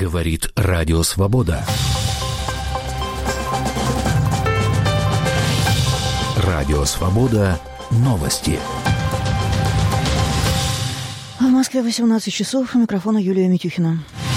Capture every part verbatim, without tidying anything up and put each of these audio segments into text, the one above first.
Говорит Радио Свобода. Радио Свобода. Новости. В Москве восемнадцать часов. У микрофона Юлия Митюхина.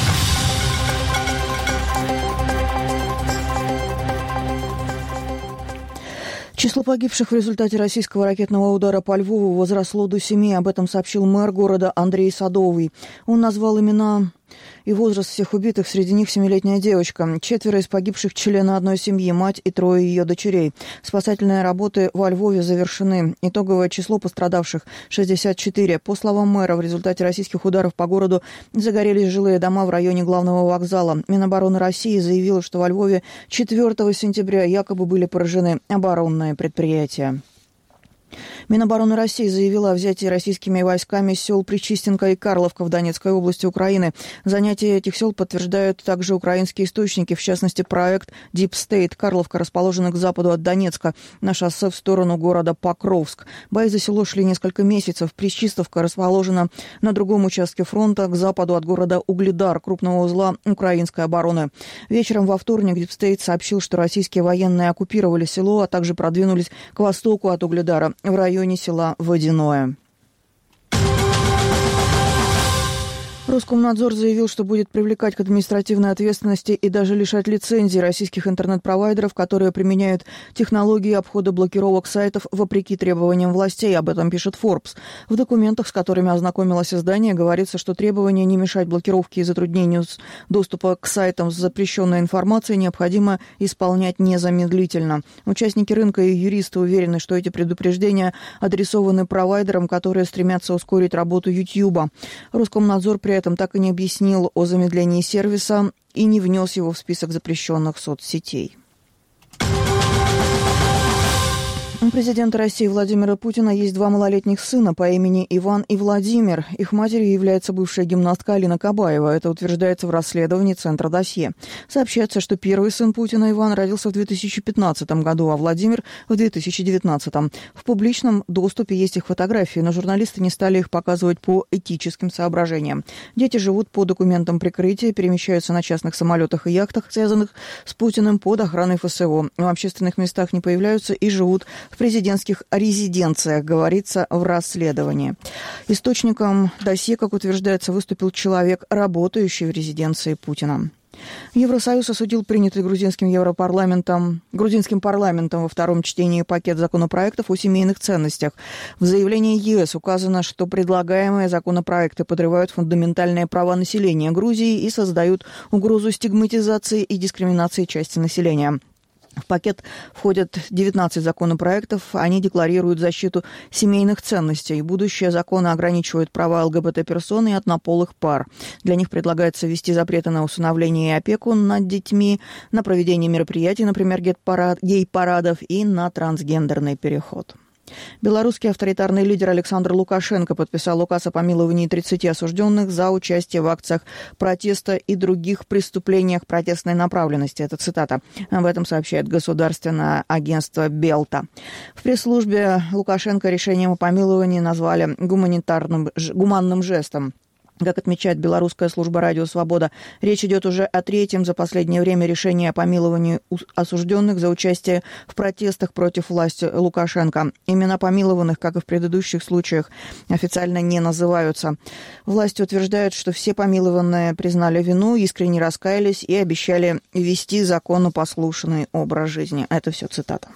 Число погибших в результате российского ракетного удара по Львову возросло до семи. Об этом сообщил мэр города Андрей Садовый. Он назвал имена и возраст всех убитых, среди них семилетняя девочка. Четверо из погибших – члены одной семьи, мать и трое ее дочерей. Спасательные работы во Львове завершены. Итоговое число пострадавших – шестьдесят четыре. По словам мэра, в результате российских ударов по городу загорелись жилые дома в районе главного вокзала. Минобороны России заявила, что во Львове четвёртого сентября якобы были поражены оборонные предприятия. Минобороны России заявила о взятии российскими войсками сел Причистенко и Карловка в Донецкой области Украины. Занятие этих сел подтверждают также украинские источники, в частности, проект Deep State. Карловка расположена к западу от Донецка, на шоссе в сторону города Покровск. Бои за село шли несколько месяцев. Причистовка расположена на другом участке фронта, к западу от города Угледар, крупного узла украинской обороны. Вечером во вторник Deep State сообщил, что российские военные оккупировали село, а также продвинулись к востоку от Угледара, в районе села Водяное. Роскомнадзор заявил, что будет привлекать к административной ответственности и даже лишать лицензий российских интернет-провайдеров, которые применяют технологии обхода блокировок сайтов вопреки требованиям властей. Об этом пишет Forbes. В документах, с которыми ознакомилось издание, говорится, что требование не мешать блокировке и затруднению доступа к сайтам с запрещенной информацией необходимо исполнять незамедлительно. Участники рынка и юристы уверены, что эти предупреждения адресованы провайдерам, которые стремятся ускорить работу YouTube. Роскомнадзор при этом так и не объяснил о замедлении сервиса и не внес его в список запрещенных соцсетей. У президента России Владимира Путина есть два малолетних сына по имени Иван и Владимир. Их матерью является бывшая гимнастка Алина Кабаева. Это утверждается в расследовании Центра Досье. Сообщается, что первый сын Путина, Иван, родился в две тысячи пятнадцатом году, а Владимир – в две тысячи девятнадцатом. В публичном доступе есть их фотографии, но журналисты не стали их показывать по этическим соображениям. Дети живут по документам прикрытия, перемещаются на частных самолетах и яхтах, связанных с Путиным, под охраной эф эс о. В общественных местах не появляются и живут в президентских резиденциях, говорится в расследовании. Источником досье, как утверждается, выступил человек, работающий в резиденции Путина. Евросоюз осудил принятый грузинским Европарламентом, грузинским парламентом во втором чтении пакет законопроектов о семейных ценностях. В заявлении е эс указано, что предлагаемые законопроекты подрывают фундаментальные права населения Грузии и создают угрозу стигматизации и дискриминации части населения. В пакет входят девятнадцать законопроектов. Они декларируют защиту семейных ценностей. Будущие законы ограничивают права эл гэ бэ тэ-персон и однополых пар. Для них предлагается ввести запреты на усыновление и опеку над детьми, на проведение мероприятий, например, гей-парадов, и на трансгендерный переход. Белорусский авторитарный лидер Александр Лукашенко подписал указ о помиловании тридцати осужденных за участие в акциях протеста и других преступлениях протестной направленности. Это цитата. Об этом сообщает государственное агентство Белта. В пресс-службе Лукашенко решением о помиловании назвали гуманитарным, гуманным жестом. Как отмечает белорусская служба «Радио Свобода», речь идет уже о третьем за последнее время решении о помиловании осужденных за участие в протестах против власти Лукашенко. Имена помилованных, как и в предыдущих случаях, официально не называются. Власти утверждают, что все помилованные признали вину, искренне раскаялись и обещали вести законопослушный образ жизни. Это все цитата.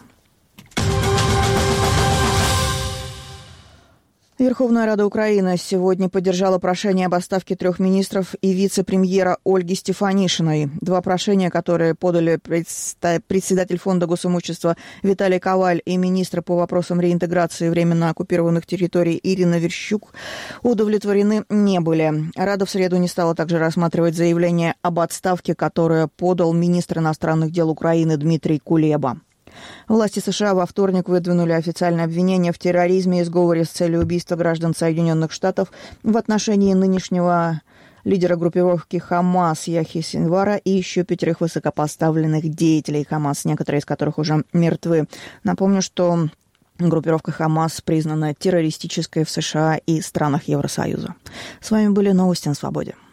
Верховная Рада Украины сегодня поддержала прошение об отставке трех министров и вице-премьера Ольги Стефанишиной. Два прошения, которые подали председатель Фонда госимущества Виталий Коваль и министр по вопросам реинтеграции временно оккупированных территорий Ирина Верещук, удовлетворены не были. Рада в среду не стала также рассматривать заявление об отставке, которое подал министр иностранных дел Украины Дмитрий Кулеба. Власти США во вторник выдвинули официальное обвинение в терроризме и сговоре с целью убийства граждан Соединенных Штатов в отношении нынешнего лидера группировки Хамас Яхьи Синвара и еще пятерых высокопоставленных деятелей Хамас, некоторые из которых уже мертвы. Напомню, что группировка Хамас признана террористической в США и странах Евросоюза. С вами были новости на Свободе.